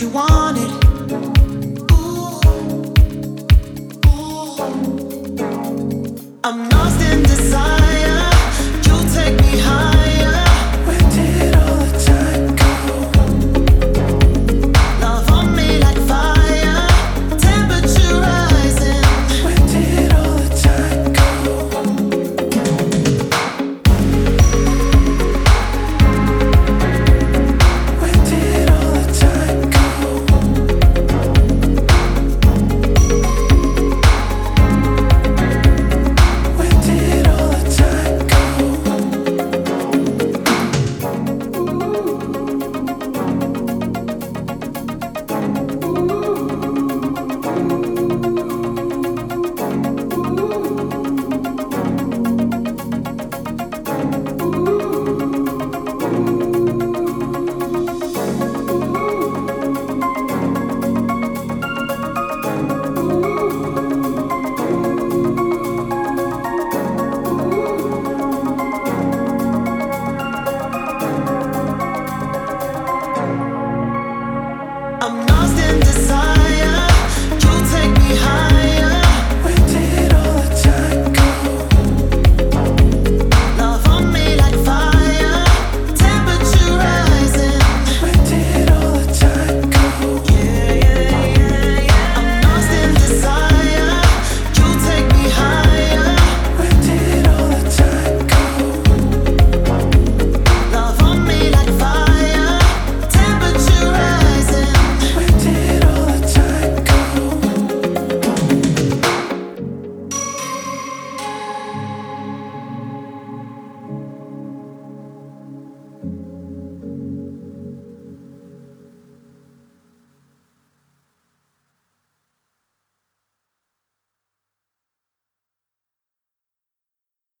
you wanted. I'm lost in desire. You take me higher. Where did all the time go? Love on me like fire. Temperature rising. Where did all the time go? Where did all the time go? Where did all the time go? I'm lost in desire. You take me high.